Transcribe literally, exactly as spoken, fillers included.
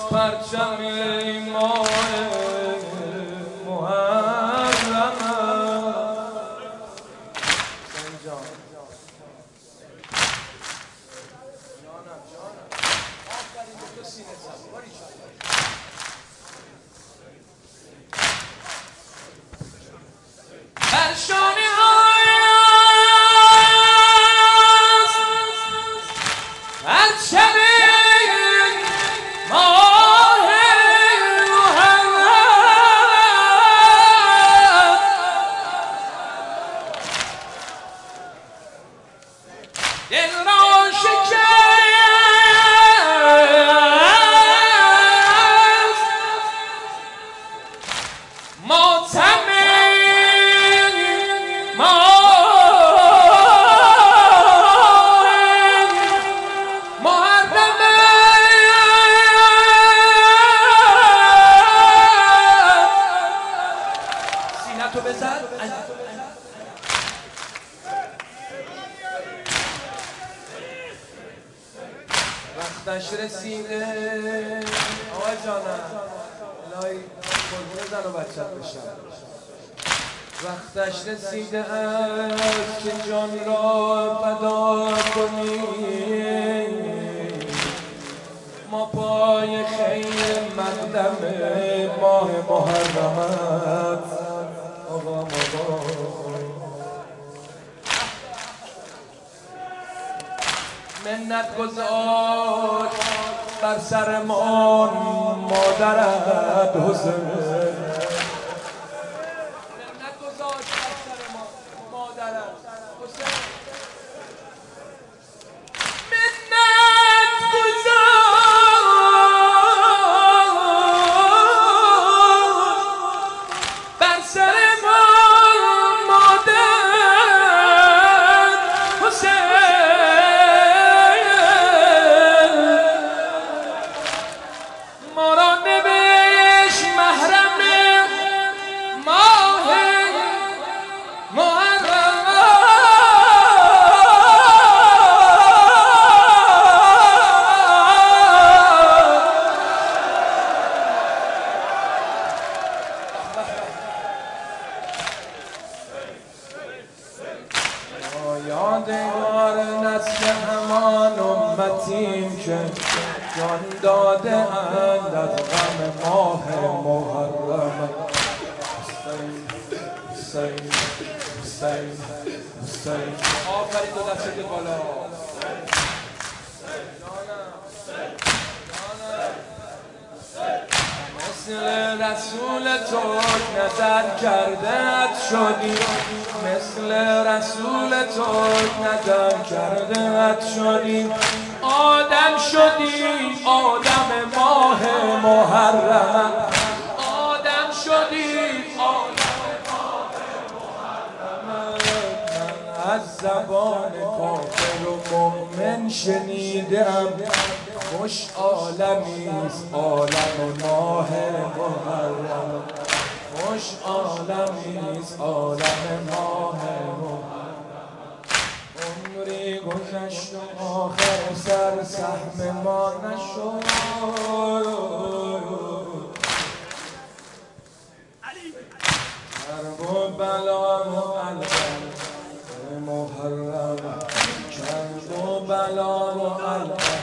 پرچم ماه محرم برشانه های پرچم ماه محرم دل را شکست ماتم تو بزن وقتش رسیده آقای جانم الهی قربون زن و بچت بشن وقتش رسیده است که جان را فدا کنی ما پای خیر مقدم ماه محرمت آقا بابا منت گذار بر سرمان مادرت حسین منت گذار بر سرمان مادرت حسین منت گذار بر سرمان مادرت حسین یادگار نسل همان امتیم که جان داده اند از غم ماه محرم حسین حسین حسین حسین آفرین دو دستت بالا مثل رسول تو نظر کرده شدی مثل رسول تو نظر کرده شدی آدم شدی آدم ماه محرم آدم شدی آدم ماه محرم من از زبان کافر و مؤمن شنیدم خوش عالمیست عالم و ماه محرم خوش عالمیست عالم ماه محرم عمری گذشت و آخر سر سهم ما نشد کرب و بلا و القم محرم کرب و بلا و القم